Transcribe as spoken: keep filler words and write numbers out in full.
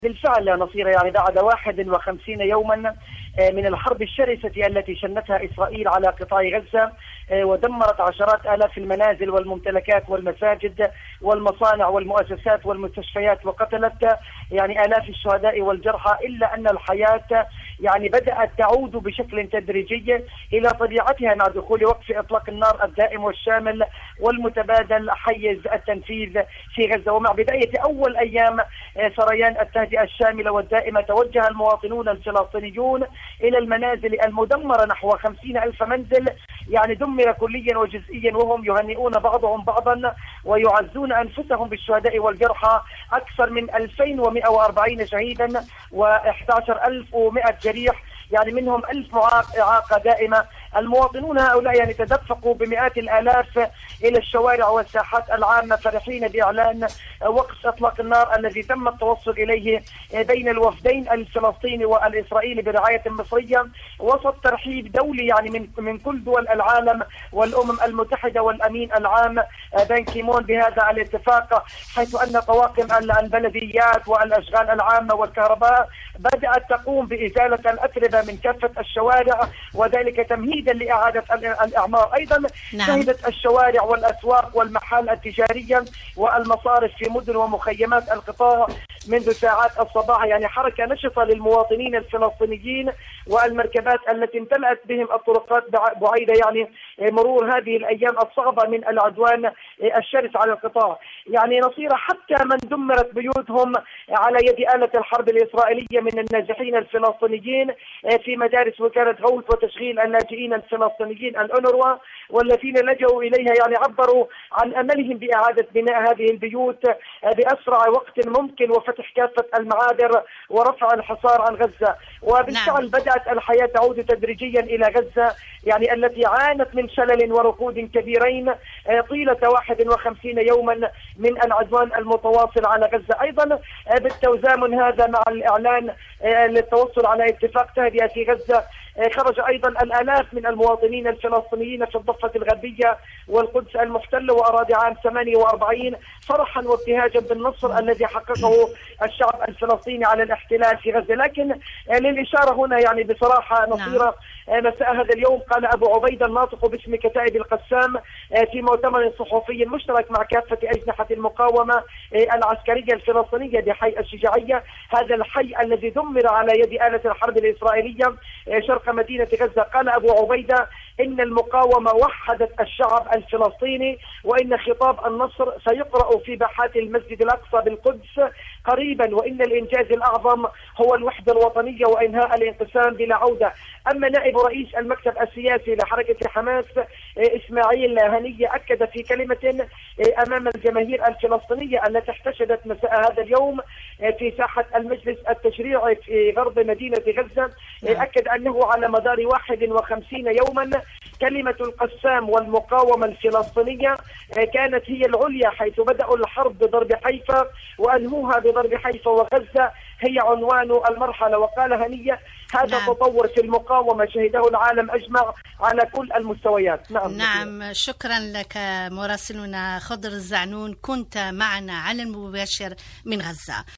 بالفعل يا نصير، يعني بعد واحد وخمسين يوما من الحرب الشرسة التي شنتها إسرائيل على قطاع غزة ودمرت عشرات آلاف المنازل والممتلكات والمساجد والمصانع والمؤسسات والمستشفيات وقتلت يعني آلاف الشهداء والجرحى، إلا أن الحياة يعني بدأت تعود بشكل تدريجي إلى طبيعتها مع دخول وقف إطلاق النار الدائم والشامل والمتبادل حيز التنفيذ في غزة. ومع بداية أول أيام سريان التهدئة الشاملة والدائمة توجه المواطنون الفلسطينيون إلى المنازل المدمرة، نحو خمسين ألف منزل يعني دمر كليا وجزئيا، وهم يهنئون بعضهم بعضا ويعزون أنفسهم بالشهداء والجرحى، أكثر من ألفين ومئة وأربعين شهيدا وإحدى عشر ألف ومئة جريح، يعني منهم ألف إعاقة دائمة. المواطنون هؤلاء يعني تدفقوا بمئات الآلاف إلى الشوارع والساحات العامة فرحين بإعلان وقف إطلاق النار الذي تم التوصل إليه بين الوفدين الفلسطيني والإسرائيلي برعاية مصرية وسط ترحيب دولي يعني من من كل دول العالم والأمم المتحدة والأمين العام بان كيمون بهذا الاتفاق، حيث أن طواقم البلديات والأشغال العامة والكهرباء بدأت تقوم بإزالة الأتربة من كافة الشوارع، وذلك تمهيدا لإعادة الإعمار. أيضا نعم. شهدت الشوارع والأسواق والمحال التجارية والمصارف في مدن ومخيمات القطاع منذ ساعات الصباح يعني حركة نشطة للمواطنين الفلسطينيين، والمركبات التي امتلأت بهم الطرقات بعيدة يعني مرور هذه الأيام الصعبة من العدوان الشرس على القطاع. يعني نصير حتى من دمرت بيوتهم على يد آلة الحرب الإسرائيلية من النازحين الفلسطينيين في مدارس وكالة غوث وتشغيل اللاجئين الفلسطينيين الأونروا، والذين لجأوا إليها يعني عبروا عن أملهم بإعادة بناء هذه البيوت بأسرع وقت ممكن وفتح كافة المعابر ورفع الحصار عن غزة. وبالفعل نعم. بدأت الحياة تعود تدريجيا إلى غزة يعني التي عانت من شلل وركود كبيرين طيلة واحد وخمسين يوما من العدوان المتواصل على غزة. أيضا بالتزامن هذا مع الإعلان للتوصل على اتفاق تهدئة في غزة، خرج أيضا الآلاف من المواطنين الفلسطينيين في الضفة الغربية والقدس المحتلة وأراضي عام ثمانية وأربعين فرحا وابتهاجا بالنصر الذي حققه الشعب الفلسطيني على الاحتلال في غزة. لكن للإشارة هنا يعني بصراحة نصيرة مساء هذا اليوم قال أبو عبيدة الناطق باسم كتائب القسام في مؤتمر صحفي مشترك مع كافة أجنحة المقاومة العسكرية الفلسطينية بحي الشجاعية، هذا الحي الذي دمر على يد آلة الحرب الإسرائيلية شرق مدينة غزة، قال أبو عبيدة إن المقاومة وحدت الشعب الفلسطيني، وإن خطاب النصر سيقرأ في باحات المسجد الأقصى بالقدس قريبا، وإن الإنجاز الأعظم هو الوحدة الوطنية وإنهاء الانقسام بلا عودة. أما نائب رئيس المكتب السياسي لحركة حماس إسماعيل هنية أكد في كلمة أمام الجماهير الفلسطينية التي احتشدت مساء هذا اليوم في ساحة المجلس التشريعي في غرب مدينة غزة، أكد أنه على مدار واحد وخمسين يوما كلمة القسام والمقاومة الفلسطينية كانت هي العليا، حيث بدأوا الحرب بضرب حيفا وأنهوها بضرب حيفا وغزة هي عنوان المرحلة. وقال هنية هذا نعم. تطور في المقاومة شهده العالم أجمع على كل المستويات. نعم, نعم. شكرا لك مراسلنا خضر الزعنون، كنت معنا على المباشر من غزة.